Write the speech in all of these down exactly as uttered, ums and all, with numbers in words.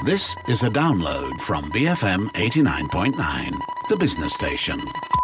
This is a download from B F M eighty-nine point nine, the business station.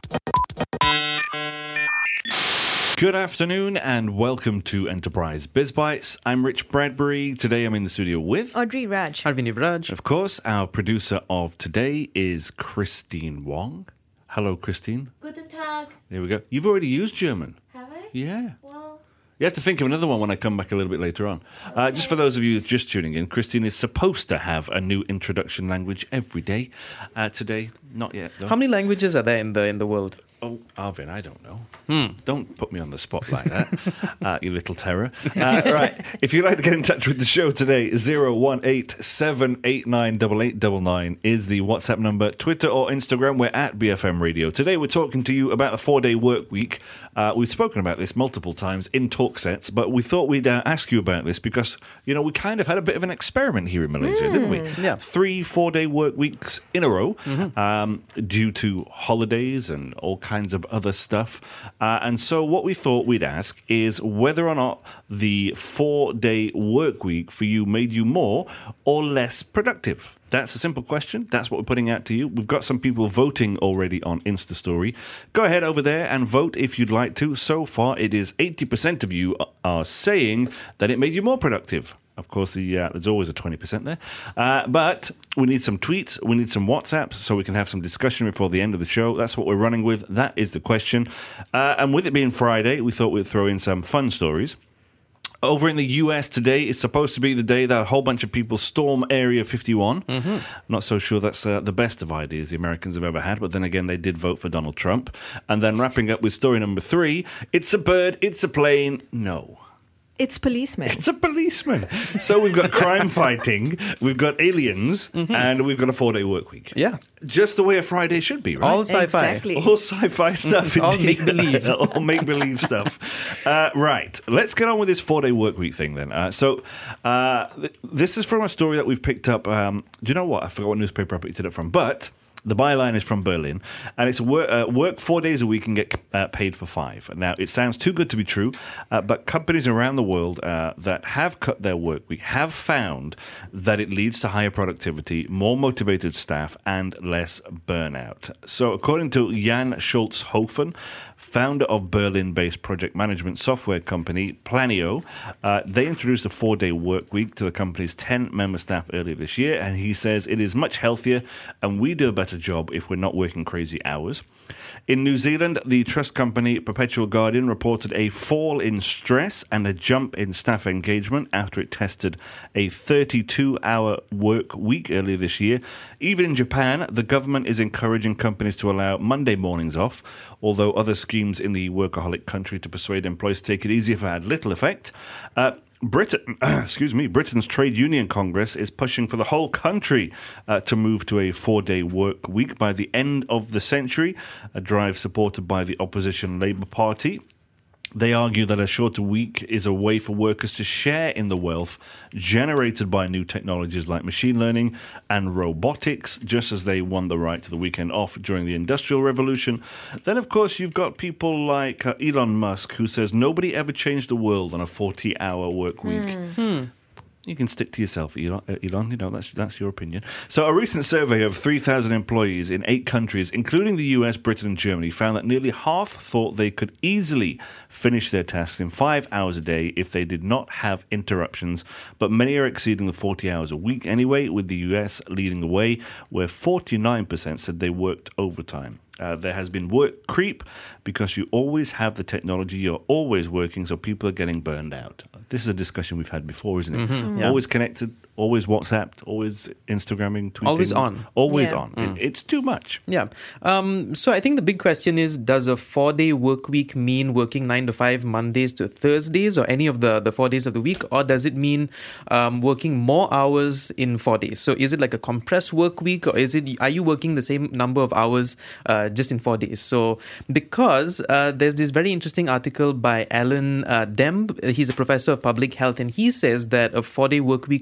Good afternoon and welcome to Enterprise Biz Bites. I'm Rich Bradbury. Today I'm in the studio with Audrey Raj. Arvind Raj. Of course, our producer of today is Christine Wong. Hello, Christine. Guten Tag. There we go. You've already used German. Have I? Yeah. Well, You have to think of another one when I come back a little bit later on. Uh, just for those of you just tuning in, Christine is supposed to have a new introduction language every day. Uh, today, not yet, though. How many languages are there in the in the world? Oh, Arvin, I don't know. Hmm. Don't put me on the spot like that, uh, you little terror. Uh, right, if you'd like to get in touch with the show today, zero one eight seven eight nine eight eight nine nine is the WhatsApp number. Twitter or Instagram, we're at B F M Radio. Today we're talking to you about a four-day work week. Uh, we've spoken about this multiple times in talk sets, but we thought we'd uh, ask you about this because, you know, we kind of had a bit of an experiment here in Malaysia, mm, didn't we? Yeah. Three four-day work weeks in a row mm-hmm. um, due to holidays and all kinds of other stuff. Uh, and so what we thought we'd ask is whether or not the four-day work week for you made you more or less productive. That's a simple question. That's what we're putting out to you. We've got some people voting already on Insta Story. Go ahead over there and vote if you'd like to. So far, it is eighty percent of you are saying that it made you more productive. Of course, the, uh, there's always a twenty percent there. Uh, but we need some tweets, we need some WhatsApps so we can have some discussion before the end of the show. That's what we're running with. That is the question. Uh, and with it being Friday, we thought we'd throw in some fun stories. Over in the U S today, it's supposed to be the day that a whole bunch of people storm Area fifty-one. Mm-hmm. Not so sure that's uh, the best of ideas the Americans have ever had, but then again, they did vote for Donald Trump. And then wrapping up with story number three, it's a bird, it's a plane, no. It's policemen. It's a policeman. So we've got crime fighting, we've got aliens, mm-hmm. and we've got a four-day work week. Yeah. Just the way a Friday should be, right? All sci-fi. Exactly. All sci-fi stuff. All make-believe. All make-believe stuff. Uh, right. Let's get on with this four-day work week thing then. Uh, so uh, th- this is from a story that we've picked up. Um, do you know what? I forgot what newspaper I picked it up from. But the byline is from Berlin, and it's work, uh, work four days a week and get uh, paid for five. Now, it sounds too good to be true, uh, but companies around the world uh, that have cut their work week have found that it leads to higher productivity, more motivated staff, and less burnout. So, according to Jan Schultz-Hofen, founder of Berlin-based project management software company Planeo, uh, they introduced a four-day work week to the company's ten-member staff earlier this year, and he says it is much healthier, and we do a better job if we're not working crazy hours. In New Zealand, the trust company Perpetual Guardian reported a fall in stress and a jump in staff engagement after it tested a thirty-two hour work week earlier this year. Even in Japan, the government is encouraging companies to allow Monday mornings off, although other schemes in the workaholic country to persuade employees to take it easy have had little effect. Uh, Britain, excuse me, Britain's Trade Union Congress is pushing for the whole country uh, to move to a four-day work week by the end of the century, a drive supported by the opposition Labour Party. They argue that a shorter week is a way for workers to share in the wealth generated by new technologies like machine learning and robotics, just as they won the right to the weekend off during the Industrial Revolution. Then, of course, you've got people like uh, Elon Musk, who says nobody ever changed the world on a forty-hour work week. Mm. Hmm. You can stick to yourself, Elon. Elon. You know, that's that's your opinion. So a recent survey of three thousand employees in eight countries, including the U S, Britain and Germany, found that nearly half thought they could easily finish their tasks in five hours a day if they did not have interruptions. But many are exceeding the forty hours a week anyway, with the U S leading the way, where forty-nine percent said they worked overtime. Uh, there has been work creep because you always have the technology, you're always working, so people are getting burned out. This is a discussion we've had before, isn't it? Mm-hmm. Yeah. Always connected, always WhatsApped, always Instagramming, tweeting. Always on. Always yeah. on. Mm. It, it's too much. Yeah. Um, so I think the big question is, does a four-day work week mean working nine to five Mondays to Thursdays or any of the, the four days of the week? Or does it mean um, working more hours in four days? So is it like a compressed work week, or is it, are you working the same number of hours uh, just in four days? So because uh, there's this very interesting article by Alan uh, Demb. He's a professor of public health, and he says that a four-day work week could have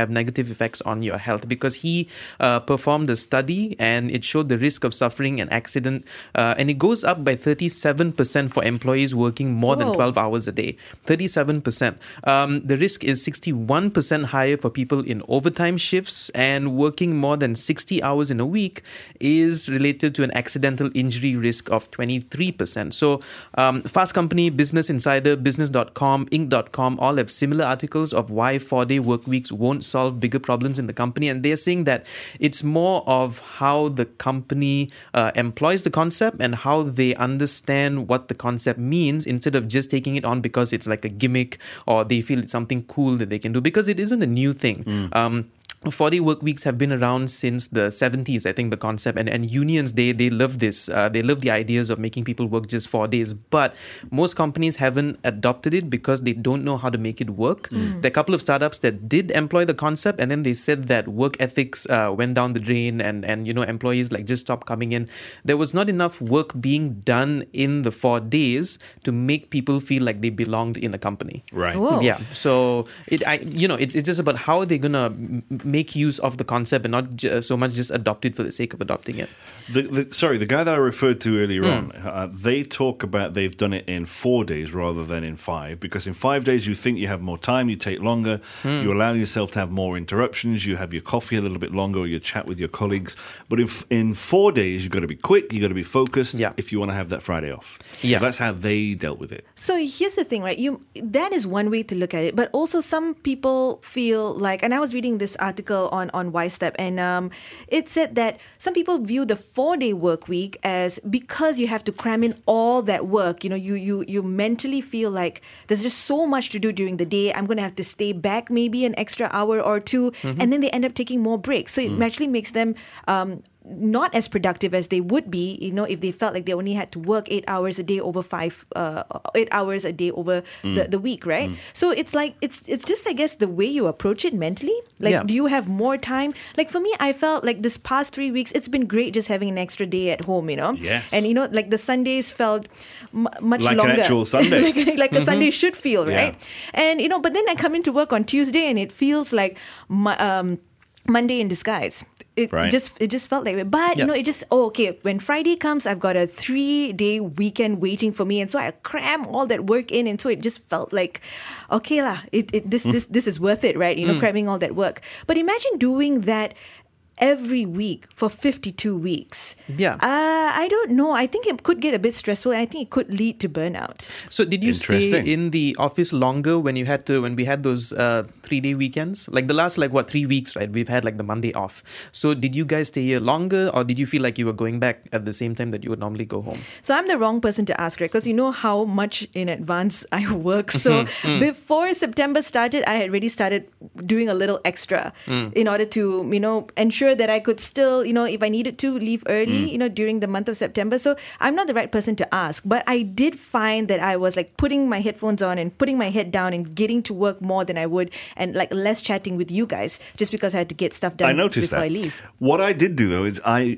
have negative effects on your health, because he uh, performed a study and it showed the risk of suffering an accident, uh, and it goes up by thirty-seven percent for employees working more than Whoa. twelve hours a day. thirty-seven percent. Um, the risk is sixty-one percent higher for people in overtime shifts, and working more than sixty hours in a week is related to an accidental injury risk of twenty-three percent. So um, Fast Company, Business Insider, business dot com, inc dot com all have similar articles of why four-day work weeks won't solve bigger problems in the company, and they're saying that it's more of how the company uh, employs the concept and how they understand what the concept means, instead of just taking it on because it's like a gimmick or they feel it's something cool that they can do, because it isn't a new thing. Mm. Um, four-day work weeks have been around since the seventies, I think, the concept. And, and unions, they they love this. Uh, they love the ideas of making people work just four days. But most companies haven't adopted it because they don't know how to make it work. Mm. There are a couple of startups that did employ the concept, and then they said that work ethics uh, went down the drain, and, and, you know, employees like just stopped coming in. There was not enough work being done in the four days to make people feel like they belonged in a company. Right. Whoa. Yeah. So, it, I, you know, it's, it's just about how they're going to make use of the concept and not j- so much just adopt it for the sake of adopting it. The, the, sorry, the guy that I referred to earlier Mm. on, uh, they talk about they've done it in four days rather than in five, because in five days you think you have more time, you take longer, mm. you allow yourself to have more interruptions, you have your coffee a little bit longer, or you chat with your colleagues. But in, in four days, you've got to be quick, you've got to be focused Yeah. if you want to have that Friday off. Yeah. So that's how they dealt with it. So here's the thing, right? You that is one way to look at it, but also some people feel like, and I was reading this article on on Y STEP, and um, it said that some people view the four-day work week as, because you have to cram in all that work, you know, you you you mentally feel like there's just so much to do during the day. I'm going to have to stay back maybe an extra hour or two, mm-hmm. and then they end up taking more breaks. So it mm. actually makes them Um, not as productive as they would be, you know, if they felt like they only had to work eight hours a day over five, uh, eight hours a day over mm. the, the week, right? Mm. So it's like, it's it's just, I guess, the way you approach it mentally. Like, yeah. do you have more time? Like, for me, I felt like this past three weeks, it's been great just having an extra day at home, you know? Yes. And, you know, like the Sundays felt m- much like longer. Like an actual Sunday. like like mm-hmm. a Sunday should feel, right? Yeah. And, you know, but then I come into work on Tuesday and it feels like my, um, Monday in disguise. It right. just it just felt like it. But, yeah. you know, it just, oh, okay, when Friday comes, I've got a three-day weekend waiting for me. And so I cram all that work in. And so it just felt like, okay, lah, it, it, this, mm. this, this is worth it, right? You know, mm. cramming all that work. But imagine doing that every week for fifty-two weeks. Yeah. Uh, I don't know. I think it could get a bit stressful, and I think it could lead to burnout. So did you stay in the office longer when you had to, when we had those uh, three-day weekends? Like the last, like what, three weeks, right? We've had like the Monday off. So did you guys stay here longer, or did you feel like you were going back at the same time that you would normally go home? So I'm the wrong person to ask, right? Because you know how much in advance I work. So mm. before September started, I had already started doing a little extra mm. in order to, you know, ensure that I could still, you know, if I needed to, leave early, mm. you know, during the month of September. So I'm not the right person to ask. But I did find that I was like putting my headphones on and putting my head down and getting to work more than I would, and like less chatting with you guys, just because I had to get stuff done I noticed before that. I leave. What I did do, though, is I...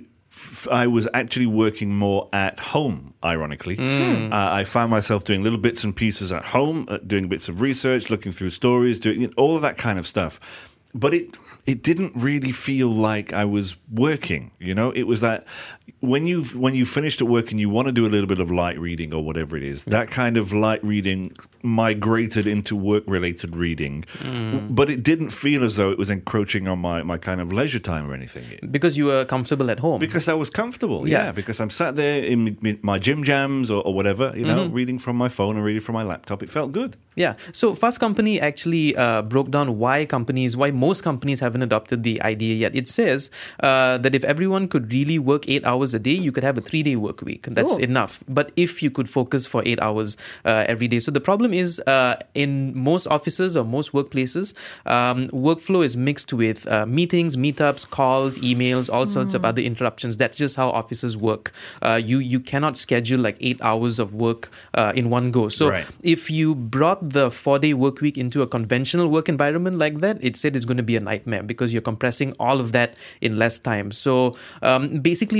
I was actually working more at home, ironically. Mm. Uh, I found myself doing little bits and pieces at home, uh, doing bits of research, looking through stories, doing you know, all of that kind of stuff. But it it didn't really feel like I was working, you know? It was that when you when you finished at work and you want to do a little bit of light reading or whatever it is, that kind of light reading migrated into work-related reading. Mm. But it didn't feel as though it was encroaching on my, my kind of leisure time or anything. Because you were comfortable at home. Because I was comfortable, yeah. yeah because I'm sat there in my gym jams or, or whatever, you know, mm-hmm. reading from my phone or reading from my laptop. It felt good. Yeah. So Fast Company actually uh, broke down why companies, why most companies haven't adopted the idea yet. It says uh, that if everyone could really work eight hours a day, you could have a three-day work week. That's Ooh. enough. But if you could focus for eight hours uh, every day. So the problem is uh, in most offices or most workplaces, um, workflow is mixed with uh, meetings, meetups, calls, emails, all sorts mm. of other interruptions. That's just how offices work. Uh, you, you cannot schedule like eight hours of work uh, in one go. So right. if you brought the four-day work week into a conventional work environment like that, it said it's going to be a nightmare because you're compressing all of that in less time. So um, basically, they, they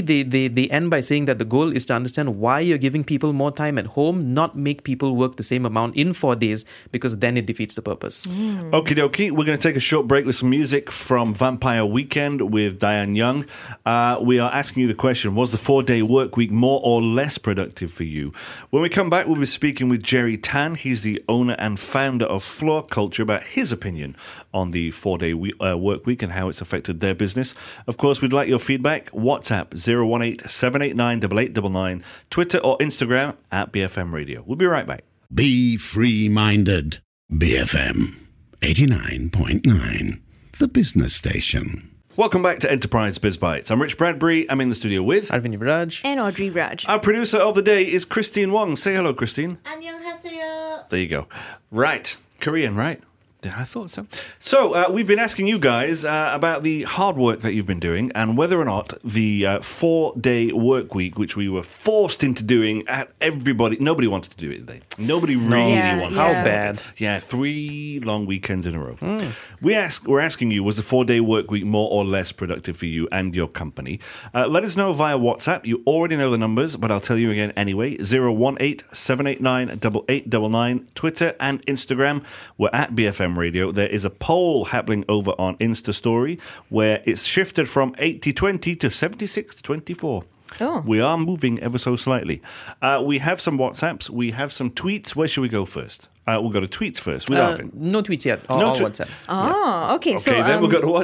they, they end by saying that the goal is to understand why you're giving people more time at home, not make people work the same amount in four days, because then it defeats the purpose. Mm. Okie dokie, we're going to take a short break with some music from Vampire Weekend with Diane Young. Uh, we are asking you the question, was the four-day work week more or less productive for you? When we come back, we'll be speaking with Jerry Tan. He's the owner and founder of Floor Culture, about his opinion on the four-day we- uh, work week and how it's affected their business. Of course, we'd like your feedback. WhatsApp zero one eight seven eight nine eight eight nine nine, Twitter or Instagram at B F M Radio. We'll be right back. Be free-minded. B F M eighty-nine point nine, the business station. Welcome back to Enterprise Biz Bites. I'm Rich Bradbury. I'm in the studio with... Arvind Raj. And Audrey Raj. Our producer of the day is Christine Wong. Say hello, Christine. 안녕하세요. There you go. Right. Korean, right? Yeah, I thought so. So, uh, we've been asking you guys uh, about the hard work that you've been doing and whether or not the uh, four-day work week, which we were forced into doing at everybody, nobody wanted to do it, did they? Nobody really Yeah, wanted yeah. to. How bad? Yeah, three long weekends in a row. Mm. We ask, we're asking you, was the four-day work week more or less productive for you and your company? Uh, let us know via WhatsApp. You already know the numbers, but I'll tell you again anyway. zero one eight seven eight nine eight eight nine nine, Twitter and Instagram. We're at B F M Radio. There is a poll happening over on Insta Story where it's shifted from eighty twenty to seventy-six twenty-four. Oh. We are moving ever so slightly. Uh, we have some WhatsApps. We have some tweets. Where should we go first? Uh, we'll go to tweets first with Uh, Arvin. no tweets yet. All, No all twe- WhatsApps. Oh, okay. Okay, so then um, we'll go to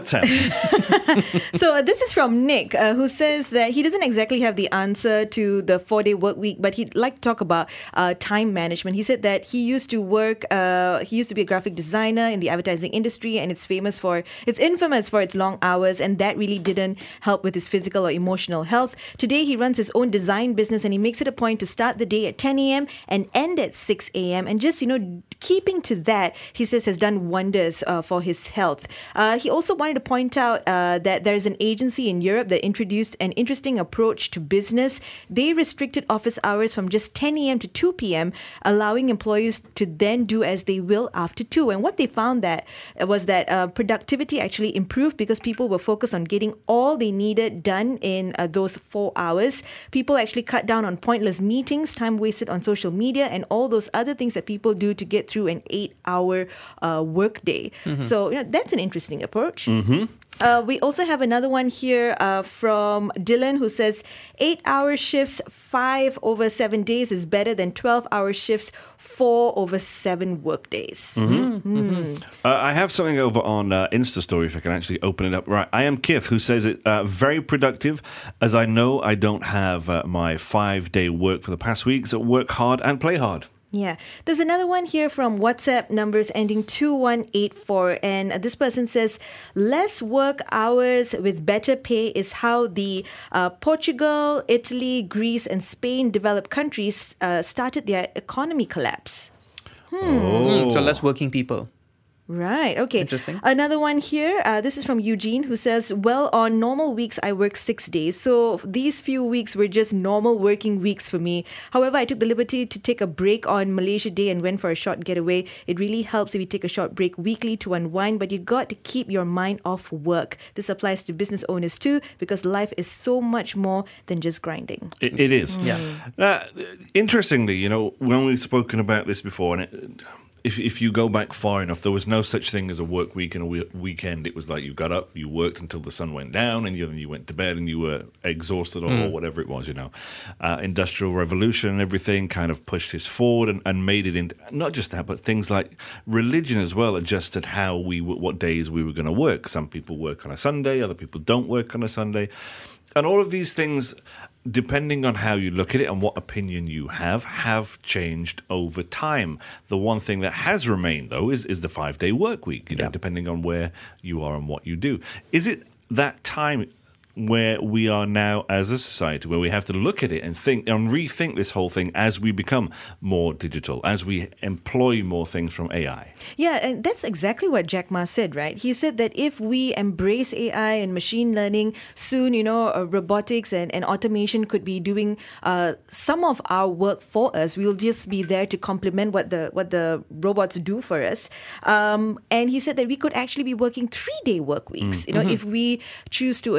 WhatsApp. So uh, this is from Nick, uh, who says that he doesn't exactly have the answer to the four-day work week, but he'd like to talk about uh, time management. He said that he used to work, uh, he used to be a graphic designer in the advertising industry, and it's famous for, it's infamous for its long hours, and that really didn't help with his physical or emotional health. Today, he runs his own design business, and he makes it a point to start the day at ten a.m. and end at six a.m. And just, you know, keeping to that, he says, has done wonders uh, for his health. Uh, he also wanted to point out uh, that there is an agency in Europe that introduced an interesting approach to business. They restricted office hours from just ten a.m. to two p.m., allowing employees to then do as they will after two. And what they found that was that uh, productivity actually improved because people were focused on getting all they needed done in uh, those four hours. People actually cut down on pointless meetings, time wasted on social media, and all those other things that people do to get through an eight-hour uh, workday. Mm-hmm. So you know, that's an interesting approach. Mm-hmm. Uh, we also have another one here uh, from Dylan, who says eight-hour shifts, five over seven days is better than twelve-hour shifts, four over seven workdays. Mm-hmm. Mm-hmm. Uh, I have something over on uh, Insta Story, if I can actually open it up. Right, I am Kif, who says it uh, very productive, as I know I don't have uh, my five-day work for the past week, so work hard and play hard. Yeah. There's another one here from WhatsApp numbers ending two one eight four. And this person says, less work hours with better pay is how the uh, Portugal, Italy, Greece, and Spain developed countries uh, started their economy collapse. Hmm. Mm, so less working people. Right. Okay. Interesting. Another one here. Uh, this is from Eugene, who says, well, on normal weeks, I work six days. So these few weeks were just normal working weeks for me. However, I took the liberty to take a break on Malaysia Day and went for a short getaway. It really helps if you take a short break weekly to unwind, but you got to keep your mind off work. This applies to business owners too, because life is so much more than just grinding. It, it is. Yeah. Uh, interestingly, you know, when we've spoken about this before, and it, If if you go back far enough, there was no such thing as a work week and a we- weekend. It was like you got up, you worked until the sun went down, and you, you went to bed and you were exhausted or, mm. or whatever it was, you know. Uh, Industrial Revolution and everything kind of pushed this forward and, and made it into, not just that, but things like religion as well adjusted how we, what days we were going to work. Some people work on a Sunday, other people don't work on a Sunday. And all of these things, depending on how you look at it and what opinion you have, have changed over time. The one thing that has remained, though, is, is the five-day work week, you know, yeah. depending on where you are and what you do. Is it that time where we are now as a society, where we have to look at it and think and rethink this whole thing as we become more digital, as we employ more things from A I? Yeah, and that's exactly what Jack Ma said, right? He said that if we embrace A I and machine learning, soon, you know, uh, robotics and, and automation could be doing uh, some of our work for us. We'll just be there to complement what the what the robots do for us. Um, and he said that we could actually be working three-day work weeks, mm. you know, mm-hmm. if we choose to adopt A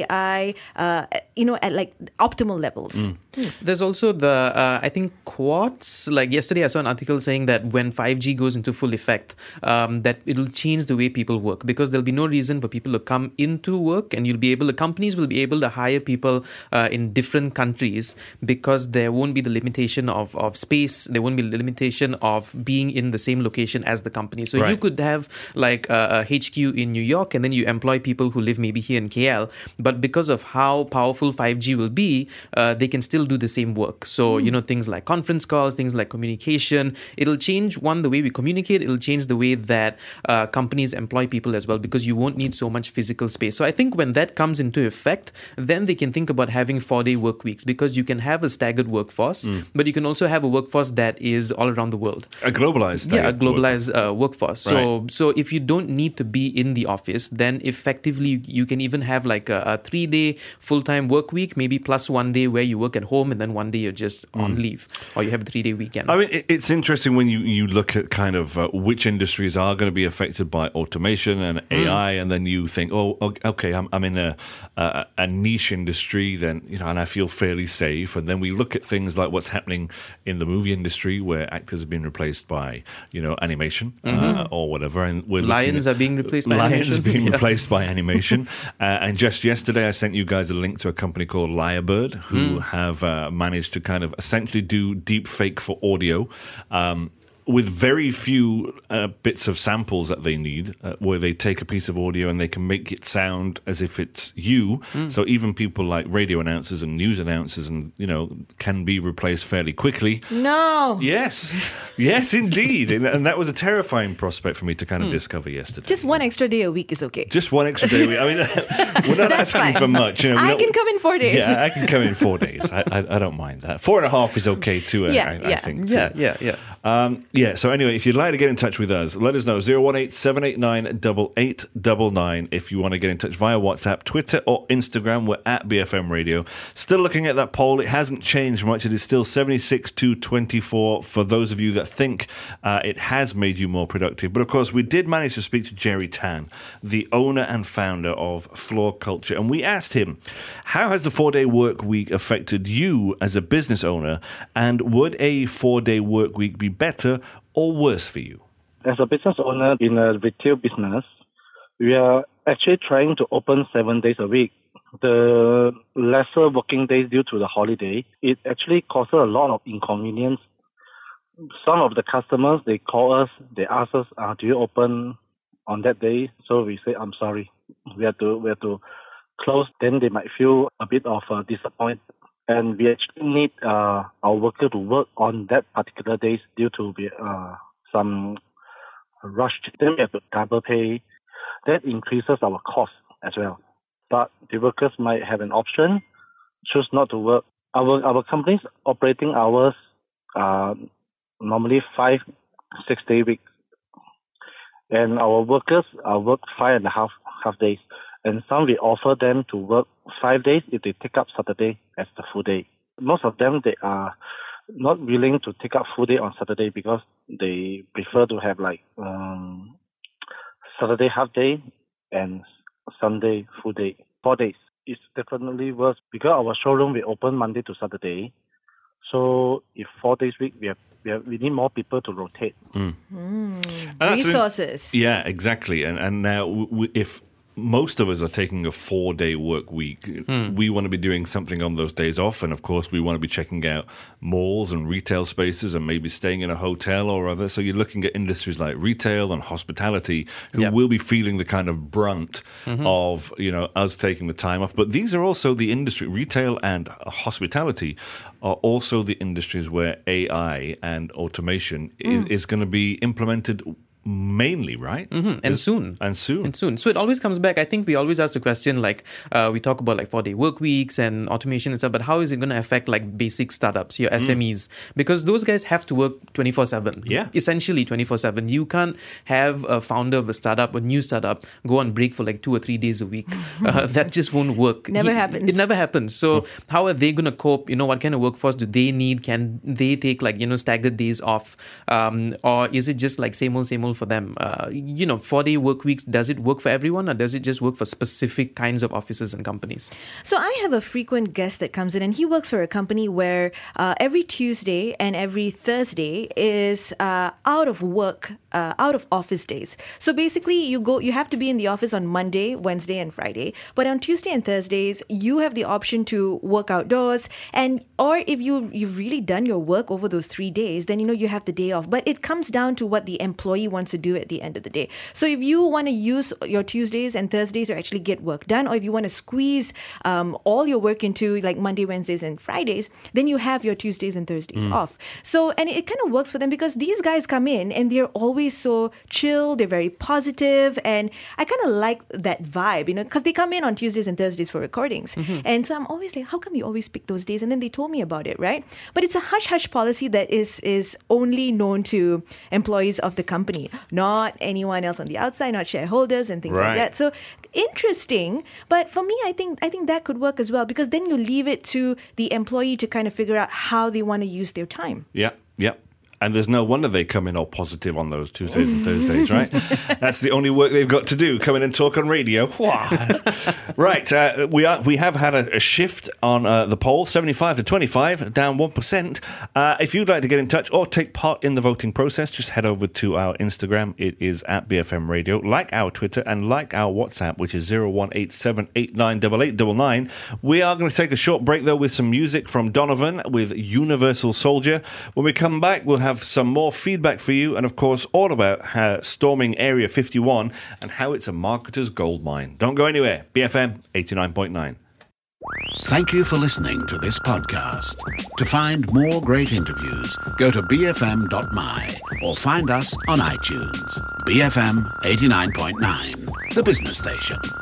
A I, uh, you know, at like optimal levels. Mm. There's also the, uh, I think, quartz. Like yesterday, I saw an article saying that when five G goes into full effect, um, that it'll change the way people work, because there'll be no reason for people to come into work, and you'll be able, the companies will be able to hire people uh, in different countries, because there won't be the limitation of, of space. There won't be the limitation of being in the same location as the company. So Right. you could have like a, a H Q in New York, and then you employ people who live maybe here in K L. But because of how powerful five G will be, uh, they can still do the same work. So, you know, things like conference calls, things like communication, it'll change, one, the way we communicate. It'll change the way that uh, companies employ people as well, because you won't need so much physical space. So I think when that comes into effect, then they can think about having four-day work weeks, because you can have a staggered workforce, mm. but you can also have a workforce that is all around the world. A globalized Yeah, a globalized workforce. Uh, workforce. So, right. so if you don't need to be in the office, then effectively you can even have like a, a three-day full-time work week, maybe plus one day where you work at home, and then one day you're just on Mm. leave, or you have a three-day weekend. I mean, it- it's interesting when you, you look at kind of uh, which industries are going to be affected by automation and A I, mm. and then you think, oh, okay, I'm, I'm in a, a a niche industry, then, you know, and I feel fairly safe. And then we look at things like what's happening in the movie industry, where actors have been replaced by, you know, animation mm-hmm. uh, or whatever, and we're lions at, are being replaced by lions animation. being yeah. replaced by animation. uh, and just yesterday, I sent you guys a link to a company called Lyrebird, who mm. have uh, managed to kind of essentially do deep fake for audio. Um, with very few uh, bits of samples that they need, uh, where they take a piece of audio and they can make it sound as if it's you. Mm. So even people like radio announcers and news announcers, and you know, can be replaced fairly quickly. No. Yes, yes, indeed, and, and that was a terrifying prospect for me to kind of mm. discover yesterday. Just one extra day a week is okay. Just one extra day a week. I mean, we're not That's asking fine. for much. You know, I can come in four days. Yeah, I can come in four days. I, I, I don't mind that. Four and a half is okay too. Yeah, I, yeah. I think. Too. Yeah, yeah, yeah. Um, yeah. So anyway, if you'd like to get in touch with us, let us know zero one eight seven eight nine eight eight nine nine. If you want to get in touch via WhatsApp, Twitter, or Instagram, we're at B F M Radio. Still looking at that poll. It hasn't changed much. It is still seventy-six to twenty-four for those of you that think uh, it has made you more productive. But of course, we did manage to speak to Jerry Tan, the owner and founder of Floor Culture, and we asked him, how has the four-day work week affected you as a business owner, and would a four-day work week be better or worse for you? As a business owner in a retail business, we are actually trying to open seven days a week. The lesser working days due to the holiday, it actually causes a lot of inconvenience. Some of the customers, they call us, they ask us, uh, do you open on that day? So we say, I'm sorry, we have to, we have to close. Then they might feel a bit of uh, disappointment. And we actually need uh, our worker to work on that particular days due to uh, some rush. Then we have to double pay. That increases our cost as well. But the workers might have an option, choose not to work. Our our company's operating hours are normally five, six day weeks. And our workers are work five and a half half days. And some we offer them to work five days if they take up Saturday as the full day. Most of them, they are not willing to take up full day on Saturday because they prefer to have like um, Saturday half day and Sunday full day, four days. It's definitely worse because our showroom we open Monday to Saturday. So if four days week, we have we, have, we need more people to rotate. Mm. Mm. Resources. Yeah, exactly. And and now we, if most of us are taking a four-day work week, mm. we want to be doing something on those days off, and of course we want to be checking out malls and retail spaces and maybe staying in a hotel or other. So you're looking at industries like retail and hospitality who yep. will be feeling the kind of brunt mm-hmm. of, you know, us taking the time off. But these are also the industry, retail and hospitality are also the industries where A I and automation mm. is, is going to be implemented mainly, right? Mm-hmm. And Is, soon. And soon. And soon. So it always comes back. I think we always ask the question, like, uh, we talk about like four-day work weeks and automation and stuff, but how is it going to affect like basic startups, your S M Es? Mm. Because those guys have to work twenty-four seven. Yeah. Essentially twenty-four seven. You can't have a founder of a startup, a new startup, go on break for like two or three days a week. Uh, that just won't work. Never he, happens. It never happens. So mm. how are they going to cope? You know, what kind of workforce do they need? Can they take like, you know, staggered days off? Um, or is it just like same old, same old optimal for them. Uh, you know, four-day work weeks, does it work for everyone or does it just work for specific kinds of offices and companies? So I have a frequent guest that comes in and he works for a company where uh, every Tuesday and every Thursday is uh, out of work, uh, out of office days. So basically you go, you have to be in the office on Monday, Wednesday and Friday. But on Tuesday and Thursdays, you have the option to work outdoors. And or if you, you've really done your work over those three days, then you know you have the day off. But it comes down to what the employee wants to do at the end of the day. So if you want to use your Tuesdays and Thursdays to actually get work done, or if you want to squeeze um, all your work into like Monday, Wednesdays and Fridays, then you have your Tuesdays and Thursdays mm. off. So, and it, it kind of works for them because these guys come in and they're always so chill, they're very positive, and I kind of like that vibe, you know, because they come in on Tuesdays and Thursdays for recordings. Mm-hmm. And so I'm always like, how come you always pick those days? And then they told me about it, right? But it's a hush-hush policy that is is only known to employees of the company, not anyone else on the outside, not shareholders and things right. like that. So interesting. But for me, I think I think that could work as well because then you leave it to the employee to kind of figure out how they want to use their time. Yeah, yeah. And there's no wonder they come in all positive on those Tuesdays and Thursdays, right? That's the only work they've got to do, come in and talk on radio. Right, uh, we are we have had a, a shift on uh, the poll, seventy-five to twenty-five, down one percent. Uh, if you'd like to get in touch or take part in the voting process, just head over to our Instagram. It is at B F M Radio. Like our Twitter and like our WhatsApp, which is zero one eight seven eight nine eight eight nine nine. We are going to take a short break, though, with some music from Donovan with Universal Soldier. When we come back, we'll have some more feedback for you, and of course all about how storming Area fifty-one and how it's a marketer's goldmine. Don't go anywhere. B F M eighty-nine point nine. Thank you for listening to this podcast. To find more great interviews, go to b f m dot m y or find us on iTunes. B F M eighty-nine point nine, the business station.